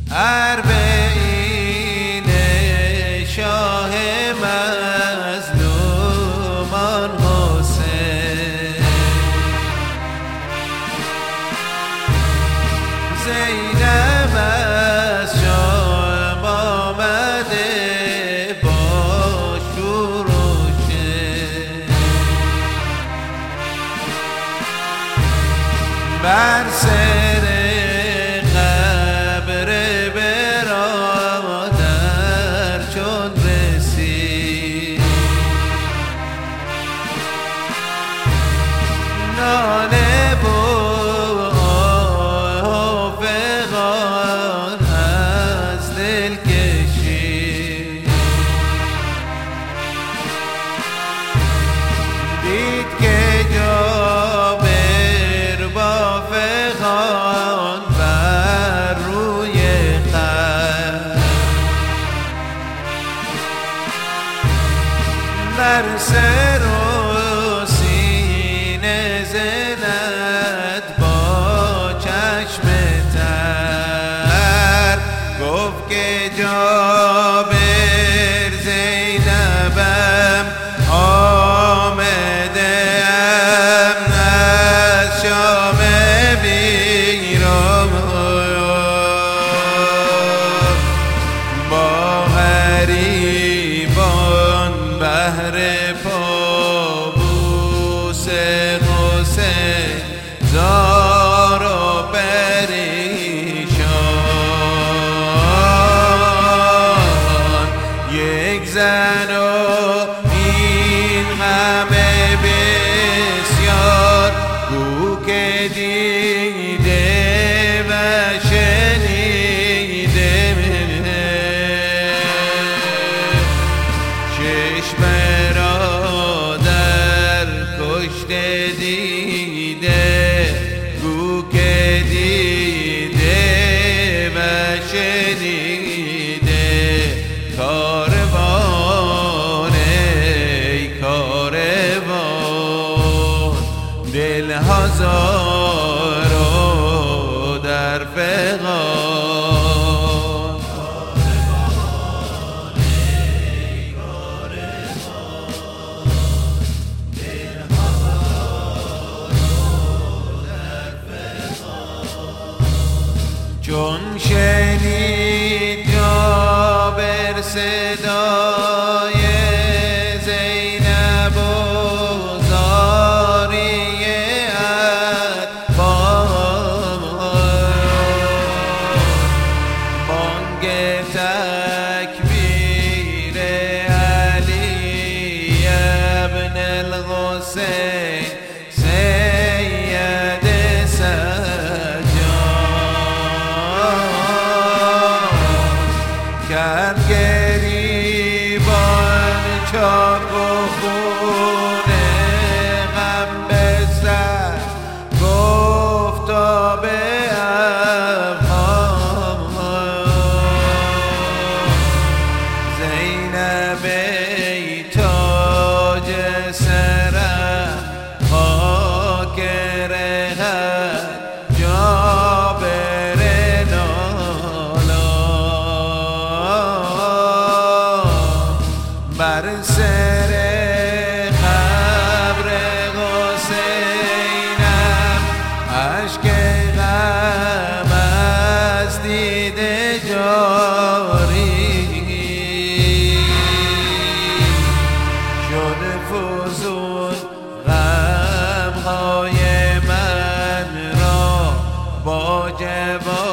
اربعین شاه مظلومان حسین، زینب از شام آمده با شور و شر، بر سر قبر برادر چون رسید، ناله و فغان از دل کشید، دید که جابر با فغان بر روی قبر، بر سر و سینه زند با چشم تر، گفت که جابر زینبم آمده ام از شام بیرون، با غریبان بهر پابوس حسین زار و پریشان، یک زن و این همه بسیار، گو که دیده و شنیده، چشم برادر کشته دیده، گو که دیده و شنیده، کاروان ای کاروان، دل هزارو در فغان، چون شنید جابر صدای زینب و زاری اطفال، بانگ تکبیر علی ابن الحسین سید کرد گریبان چاک و خونه غم به سر، گفتا به افغان، زینب ای تاج سرم خاک رهت، جابر بر سر قبر حسینم اشک غم از دیده جاری شد، فزون غمهای من را با جوانی.